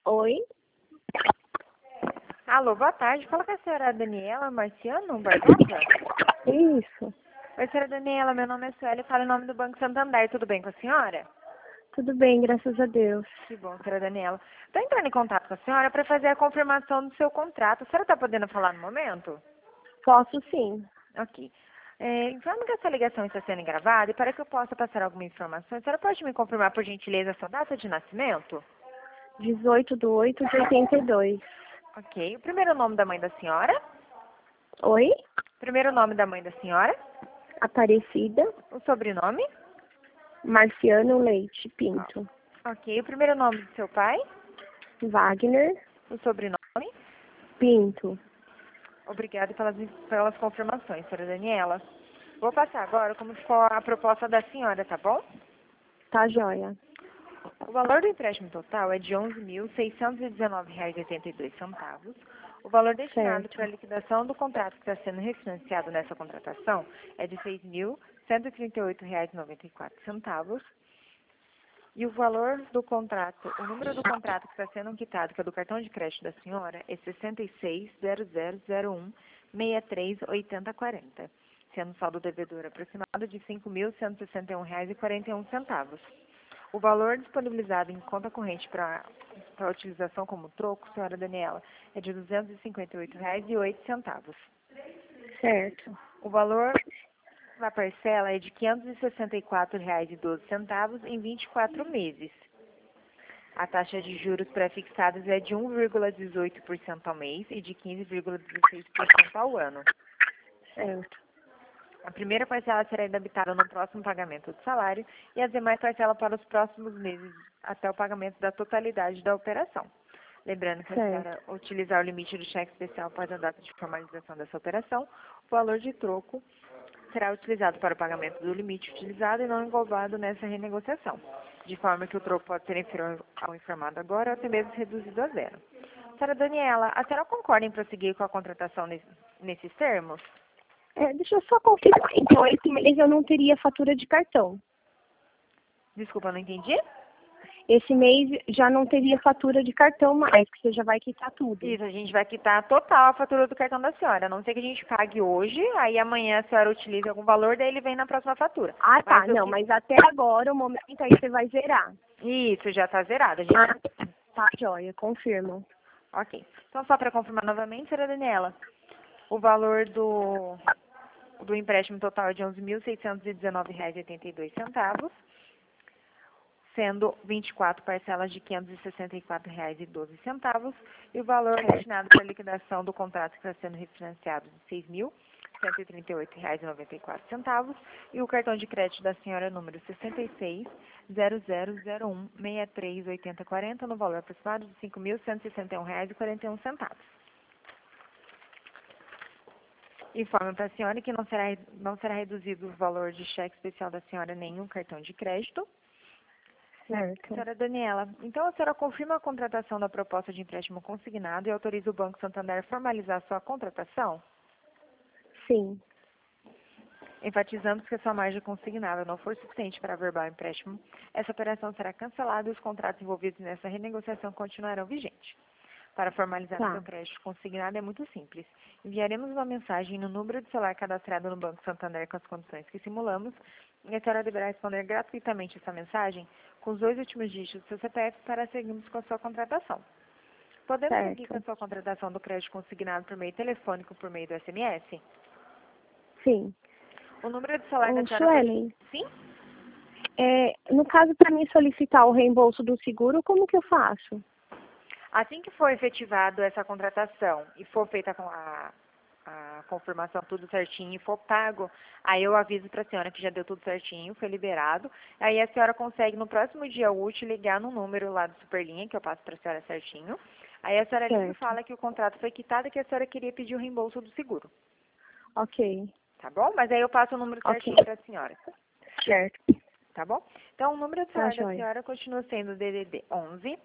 Oi? Alô, boa tarde. Fala com a senhora Daniela Marciano Barbosa. Isso. Oi, senhora Daniela, meu nome é Sueli, falo em nome do Banco Santander. Tudo bem com a senhora? Tudo bem, graças a Deus. Que bom, senhora Daniela. Estou entrando em contato com a senhora para fazer a confirmação do seu contrato. A senhora está podendo falar no momento? Posso sim. Ok. Informo que essa ligação está sendo gravada e para que eu possa passar alguma informação, a senhora pode me confirmar, por gentileza, a sua data de nascimento? 18/8/82. Ok. O primeiro nome da mãe da senhora? Oi? Primeiro nome da mãe da senhora? Aparecida. O sobrenome? Marciano Leite Pinto. Ok. O primeiro nome do seu pai? Wagner O sobrenome? Pinto. Obrigada pelas confirmações, senhora Daniela. Vou passar agora como for a proposta da senhora, tá bom? Tá joia. O valor do empréstimo total é de R$ 11.619,82. O valor destinado Certo. para a liquidação do contrato que está sendo refinanciado nessa contratação é de R$ 6.138,94. E o valor do contrato, o número do contrato que está sendo quitado, que é do cartão de crédito da senhora, é 660001638040, sendo o saldo devedor aproximado de R$ 5.161,41. O valor disponibilizado em conta corrente para utilização como troco, senhora Daniela, é de R$ 258,08. Certo. O valor da parcela é de R$ 564,12 em 24 meses. A taxa de juros pré-fixadas é de 1,18% ao mês e de 15,16% ao ano. Certo. A primeira parcela será debitada no próximo pagamento do salário e as demais parcelas para os próximos meses até o pagamento da totalidade da operação. Lembrando que a senhora utilizar o limite do cheque especial após a data de formalização dessa operação, o valor de troco será utilizado para o pagamento do limite utilizado e não englobado nessa renegociação, de forma que o troco pode ser inferior ao informado agora ou até mesmo reduzido a zero. Senhora Daniela, a senhora concorda em prosseguir com a contratação nesses termos? Deixa eu só confirmar. Então, esse mês eu não teria fatura de cartão. Desculpa, não entendi? Esse mês já não teria fatura de cartão mais, porque você já vai quitar tudo. Isso, a gente vai quitar total a fatura do cartão da senhora. A não ser que a gente pague hoje, aí amanhã a senhora utilize algum valor, daí ele vem na próxima fatura. Ah, tá. Mas Mas até agora, o momento aí você vai zerar. Isso, já está zerado. A gente... Tá, joia. Confirmo. Ok. Então, só para confirmar novamente, senhora Daniela, o valor do empréstimo total é de R$ 11.619,82, sendo 24 parcelas de R$ 564,12, e o valor destinado para a liquidação do contrato que está sendo refinanciado de R$ 6.138,94, e o cartão de crédito da senhora número 660001638040, no valor aproximado de R$ 5.161,41. Informo para a senhora que não será reduzido o valor de cheque especial da senhora nem o cartão de crédito. Certo. Senhora Daniela, então a senhora confirma a contratação da proposta de empréstimo consignado e autoriza o Banco Santander a formalizar sua contratação? Sim. Enfatizamos que a sua margem consignada não for suficiente para averbar o empréstimo, essa operação será cancelada e os contratos envolvidos nessa renegociação continuarão vigentes. Para formalizar o seu crédito consignado é muito simples. Enviaremos uma mensagem no número de celular cadastrado no Banco Santander com as condições que simulamos, e a senhora deverá responder gratuitamente essa mensagem com os 2 últimos dígitos do seu CPF para seguirmos com a sua contratação. Podemos seguir com a sua contratação do crédito consignado por meio telefônico ou por meio do SMS? Sim. O número de celular da senhora... Suelen, Sim? no caso, para mim solicitar o reembolso do seguro, como que eu faço? Assim que for efetivado essa contratação e for feita com a confirmação tudo certinho e for pago, aí eu aviso para a senhora que já deu tudo certinho, foi liberado. Aí a senhora consegue no próximo dia útil ligar no número lá do Superlinha, que eu passo para a senhora certinho. Aí a senhora liga e fala que o contrato foi quitado e que a senhora queria pedir o reembolso do seguro. Ok. Tá bom? Mas aí eu passo o número certinho para a senhora. Certo. Tá bom? Então o número do celular da senhora continua sendo o DDD 11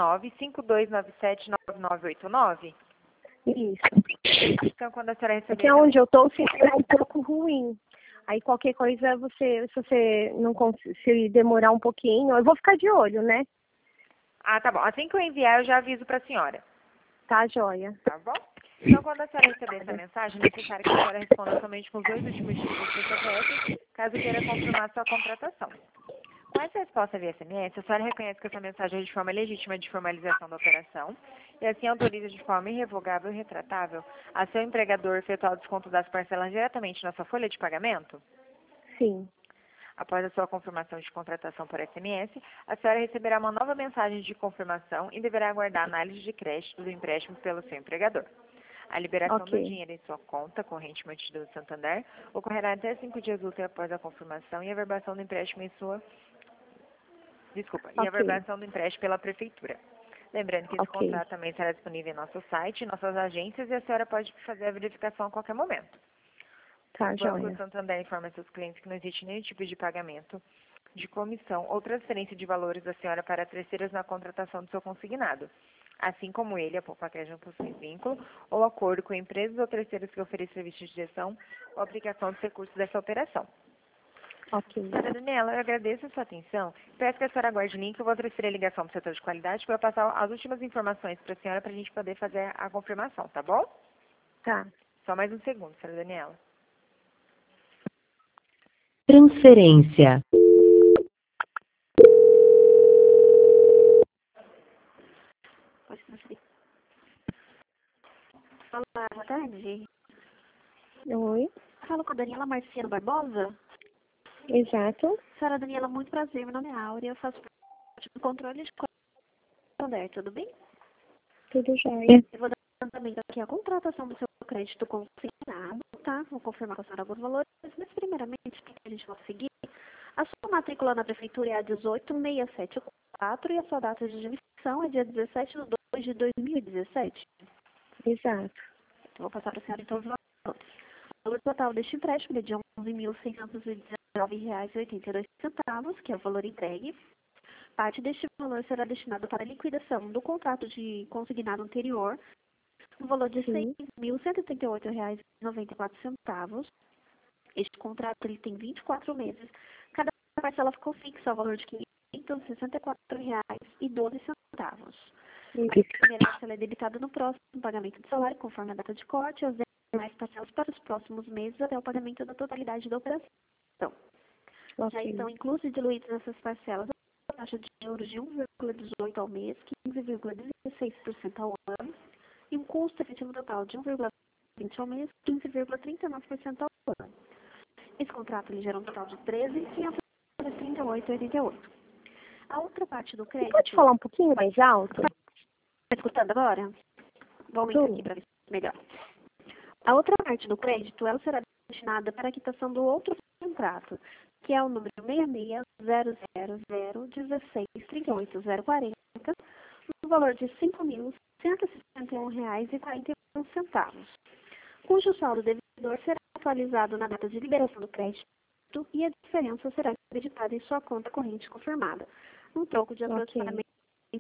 952979989. Isso. Então, quando a senhora receber... Aqui é onde eu estou, o sinal é um pouco ruim. Aí qualquer coisa, se você não se demorar um pouquinho, eu vou ficar de olho, né? Ah, tá bom. Assim que eu enviar, eu já aviso para a senhora. Tá, joia. Tá bom? Então, quando a senhora receber essa mensagem, é necessário que a senhora responda somente com os 2 últimos dígitos do CPF, caso queira confirmar sua contratação. Com essa resposta via SMS, a senhora reconhece que essa mensagem é de forma legítima de formalização da operação e assim autoriza de forma irrevogável e retratável a seu empregador efetuar o desconto das parcelas diretamente na sua folha de pagamento? Sim. Após a sua confirmação de contratação por SMS, a senhora receberá uma nova mensagem de confirmação e deverá aguardar a análise de crédito do empréstimo pelo seu empregador. A liberação do dinheiro em sua conta corrente mantida do Santander ocorrerá até 5 dias úteis após a confirmação e a verbação do empréstimo em sua... e a verbação do empréstimo pela Prefeitura. Lembrando que esse contrato também será disponível em nosso site, em nossas agências, e a senhora pode fazer a verificação a qualquer momento. Tá, O Banco joia. Santander informa seus clientes que não existe nenhum tipo de pagamento de comissão ou transferência de valores da senhora para terceiros na contratação do seu consignado. Assim como ele, a Poupacash não possui vínculo ou acordo com empresas ou terceiros que oferecem serviços de gestão ou aplicação dos recursos dessa operação. Ok. Senhora Daniela, eu agradeço a sua atenção. Peço que a senhora aguarde o link, eu vou transferir a ligação para o setor de qualidade para passar as últimas informações para a senhora para a gente poder fazer a confirmação, tá bom? Tá. Só mais um segundo, senhora Daniela. Transferência. Pode transferir. Olá, boa tarde. Oi. Falo com a Daniela Marciano Barbosa. Exato. Senhora Daniela, muito prazer. Meu nome é Áurea. Eu faço parte do controle de Santander, tudo bem? Tudo jóia. Eu vou dar andamento aqui a contratação do seu crédito consignado, tá? Vou confirmar com a senhora alguns valores, mas primeiramente, para que a gente possa seguir, a sua matrícula na prefeitura é a 18674 e a sua data de emissão é dia 17/2/2017. Exato. Vou passar para a senhora então os valores. O valor total deste empréstimo é de R$ 11.619,82, que é o valor entregue. Parte deste valor será destinado para a liquidação do contrato de consignado anterior, no valor de R$ 6.138,94. Este contrato ele tem 24 meses. Cada parcela ficou fixa ao valor de R$ 564,12. A primeira parcela é debitada no próximo pagamento de salário, conforme a data de corte, e as demais parcelas para os próximos meses até o pagamento da totalidade da operação. Já estão inclusos e diluídos nessas parcelas a taxa de juros de 1,18% ao mês, 15,16% ao ano, e um custo efetivo total de 1,20% ao mês, 15,39% ao ano. Esse contrato ele gera um total de R$ 13.538,88. A outra parte do crédito... Pode falar um pouquinho mais alto? Está escutando agora? Vou aumentar aqui para ver se melhor. A outra parte do crédito, ela será destinada para a quitação do outro contrato, que é o número 660001638040, no valor de R$ 5.161,41, cujo saldo devedor será atualizado na data de liberação do crédito e a diferença será acreditada em sua conta corrente confirmada, um troco de aproximadamente R$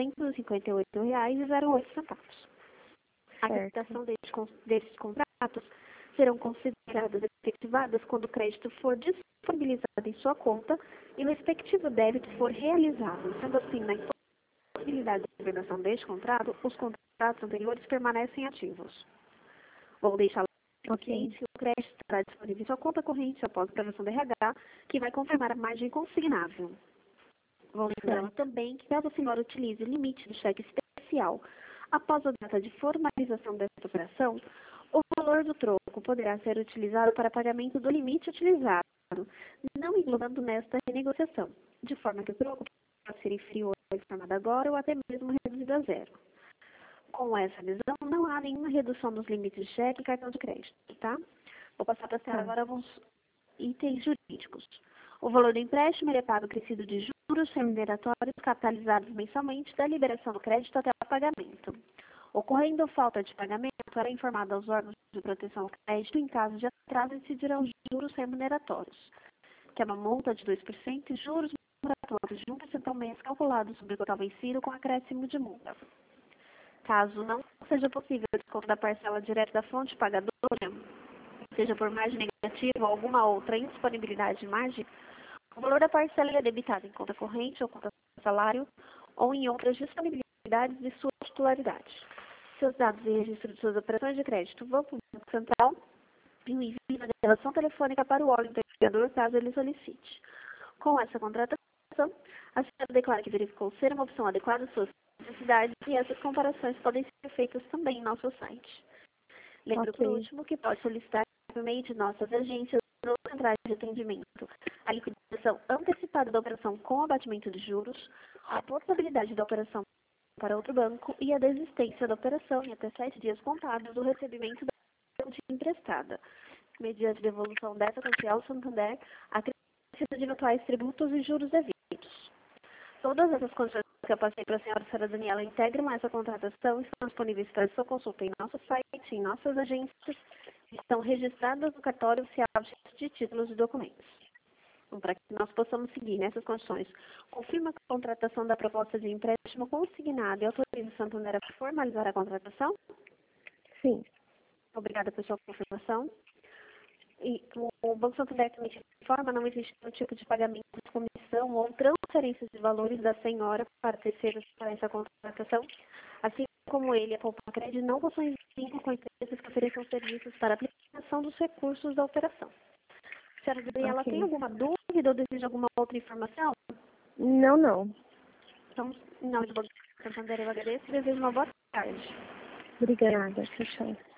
258,08. A quitação desses contratos serão consideradas efetivadas quando o crédito for disponibilizado em sua conta e o respectivo débito for realizado. Sendo assim, na impossibilidade de liberação deste contrato, os contratos anteriores permanecem ativos. Vou deixar o crédito estará disponível em sua conta corrente após a aprovação do RH, que vai confirmar a margem consignável. Vou lembrar também que, caso a senhora utilize o limite do cheque especial após a data de formalização desta operação, o valor do troco poderá ser utilizado para pagamento do limite utilizado, não englobando nesta renegociação, de forma que o troco possa ser inferior ao informado agora ou até mesmo reduzido a zero. Com essa visão, não há nenhuma redução nos limites de cheque e cartão de crédito, tá? Vou passar para a senhora agora alguns itens jurídicos. O valor do empréstimo é pago acrescido de juros remuneratórios capitalizados mensalmente da liberação do crédito até o pagamento. Ocorrendo falta de pagamento, será informado aos órgãos de proteção ao crédito em caso de atraso incidirão juros remuneratórios, que é uma multa de 2% e juros remuneratórios de 1% ao mês calculados sobre o total vencido com acréscimo de multa. Caso não seja possível o desconto da parcela direto da fonte pagadora, seja por margem negativa ou alguma outra indisponibilidade de margem, o valor da parcela é debitado em conta corrente ou conta salário ou em outras disponibilidades de sua titularidade. Seus dados e registro de suas operações de crédito vão para o Banco Central e o envio da relação telefônica para o órgão empregador, caso ele solicite. Com essa contratação, a senhora declara que verificou ser uma opção adequada às suas necessidades e essas comparações podem ser feitas também em nosso site. Lembro, por último, que pode solicitar por meio de nossas agências ou centrais de atendimento a liquidação antecipada da operação com abatimento de juros, a portabilidade da operação para outro banco e a desistência da operação em até 7 dias contados do recebimento da quantia emprestada, mediante devolução dessa quantia ao Santander, acrescida de eventuais tributos e juros devidos. Todas essas condições que eu passei para a senhora Daniela integram essa contratação e estão disponíveis para sua consulta em nosso site, em nossas agências, e estão registradas no cartório oficial de títulos e documentos. Então, para que nós possamos seguir nessas condições, confirma a contratação da proposta de empréstimo consignado e autoriza o Santander a formalizar a contratação? Sim. Obrigada por sua confirmação. E o Banco Santander também te informa, não existe nenhum tipo de pagamento de comissão ou transferência de valores da senhora para terceiros para essa contratação, assim como ele, a Poupa Crédito, não possuem vínculo com empresas que ofereçam serviços para a aplicação dos recursos da operação. Senhora Daniela, tem alguma dúvida ou deseja alguma outra informação? Não. Então, em nome do Banco Santander, eu agradeço e desejo uma boa tarde. Obrigada. Tchau.